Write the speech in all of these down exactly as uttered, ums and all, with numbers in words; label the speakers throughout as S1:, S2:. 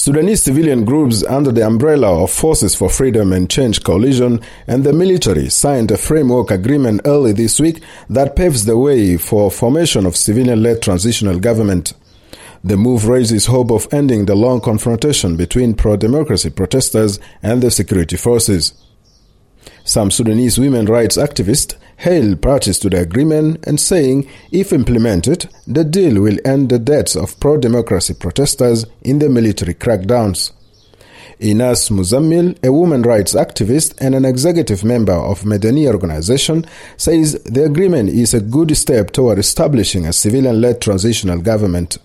S1: Sudanese civilian groups under the umbrella of Forces for Freedom and Change Coalition and the military signed a framework agreement early this week that paves the way for formation of civilian-led transitional government. The move raises hope of ending the long confrontation between pro-democracy protesters and the security forces. Some Sudanese women rights activists hail parties to the agreement and saying, if implemented, the deal will end the deaths of pro-democracy protesters in the military crackdowns. Inas Muzammil, a women rights activist and an executive member of Medani organization, says the agreement is a good step toward establishing a civilian-led transitional government.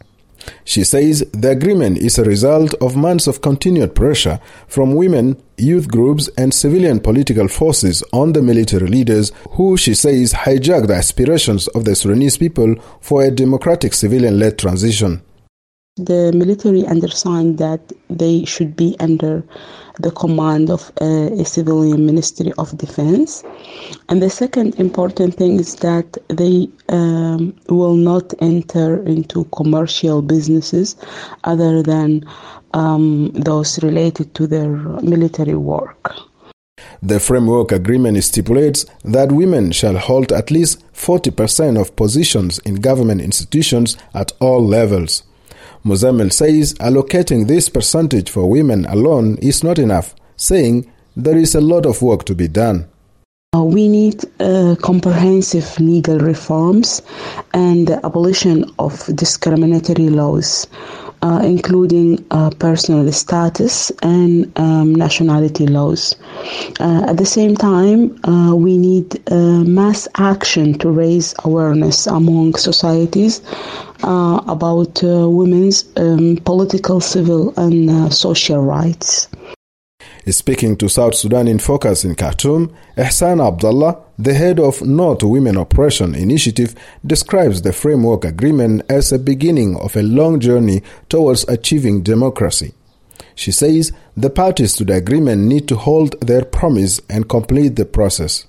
S1: She says the agreement is a result of months of continued pressure from women, youth groups and civilian political forces on the military leaders who, she says, hijacked the aspirations of the Sudanese people for a democratic civilian-led transition.
S2: The military understand that they should be under the command of a, a civilian Ministry of Defense. And the second important thing is that they um, will not enter into commercial businesses other than um, those related to their military work.
S1: The framework agreement stipulates that women shall hold at least forty percent of positions in government institutions at all levels. Muzammil says allocating this percentage for women alone is not enough, saying there is a lot of work to be done.
S2: Uh, we need uh, comprehensive legal reforms and the abolition of discriminatory laws, uh, including uh, personal status and um, nationality laws. Uh, at the same time, uh, we need uh, mass action to raise awareness among societies uh, about uh, women's um, political, civil, and uh, social rights.
S1: Speaking to South Sudan in Focus in Khartoum, Ihsan Abdullah, the head of No to Women Oppression Initiative, describes the framework agreement as a beginning of a long journey towards achieving democracy. She says the parties to the agreement need to hold their promise and complete the process.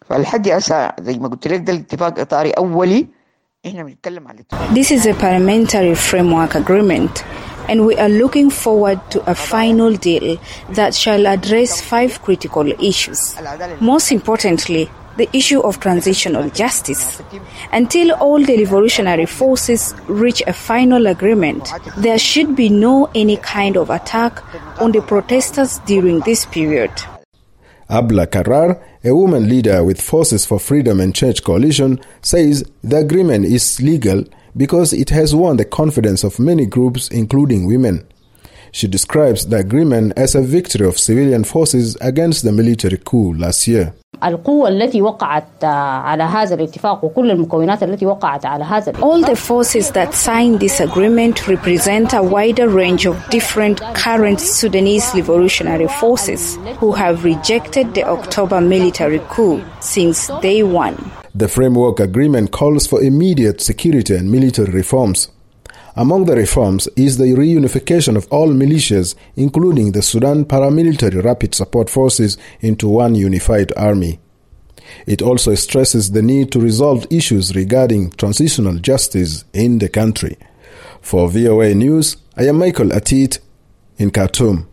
S3: This is a parliamentary framework agreement, and we are looking forward to a final deal that shall address five critical issues. Most importantly, the issue of transitional justice. Until all the revolutionary forces reach a final agreement, there should be no any kind of attack on the protesters during this period.
S1: Abla Karar, a woman leader with Forces for Freedom and Change Coalition, says the agreement is legal because it has won the confidence of many groups, including women. She describes the agreement as a victory of civilian forces against the military coup last year.
S4: All
S3: the forces that signed this agreement represent a wider range of different current Sudanese revolutionary forces who have rejected the October military coup since day one.
S1: The framework agreement calls for immediate security and military reforms. Among the reforms is the reunification of all militias, including the Sudan Paramilitary Rapid Support Forces, into one unified army. It also stresses the need to resolve issues regarding transitional justice in the country. For V O A News, I am Michael Atit in Khartoum.